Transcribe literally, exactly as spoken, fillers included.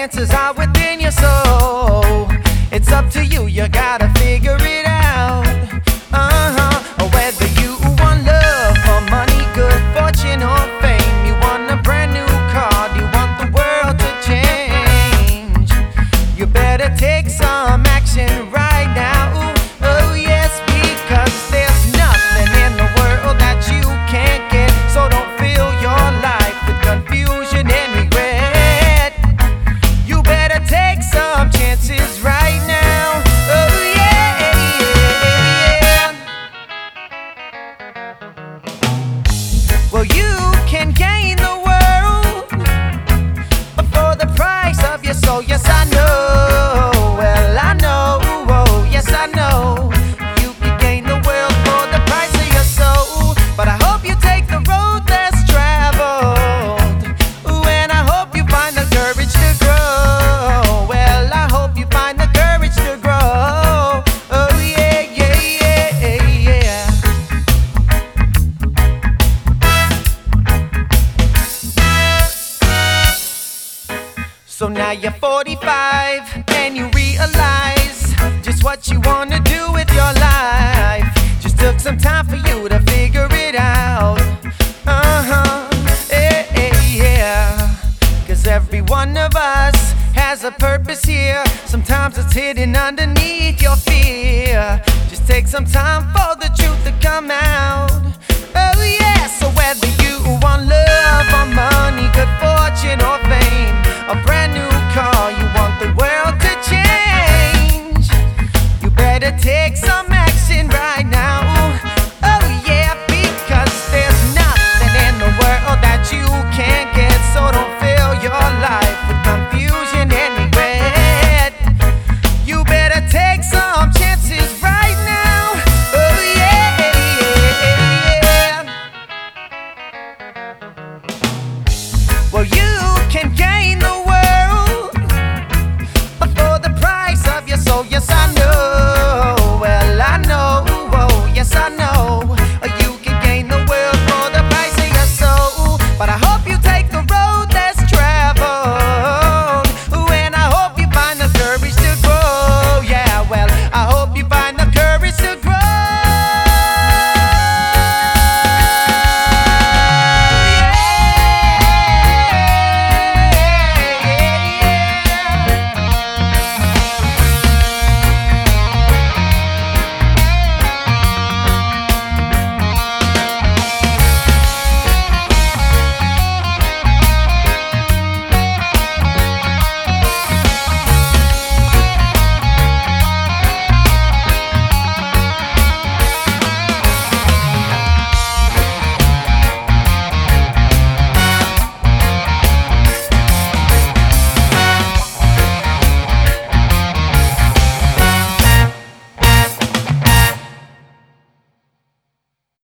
answers are within your soul. It's up to you, you gotta figure it out. Uh-huh. Whether you want love or money, good fortune or fame, you want a brand new car, you want the world to change, you better take some action right now. Oh yes, because there's nothing in the world that you can't get. So don't fill your life with confusion and regret. You better take some chances right now. Oh yeah, yeah. Well, you can gain the world for the price of your soul. Yes, I know. Well, I know. Oh, yes, I know. You can gain the world for the price of your soul. But I hope you take the road less traveled. Ooh, and I hope you find the courage to grow. Well, I hope you find the courage to grow. Oh yeah, yeah, yeah, yeah. So now you're forty-five and you realize just what you wanna do with your life. Just took some time for you to figure it out. Uh-huh, eh, eh, yeah. Cause every one of us has a purpose here. Sometimes it's hidden underneath your fear. Just take some time for the truth.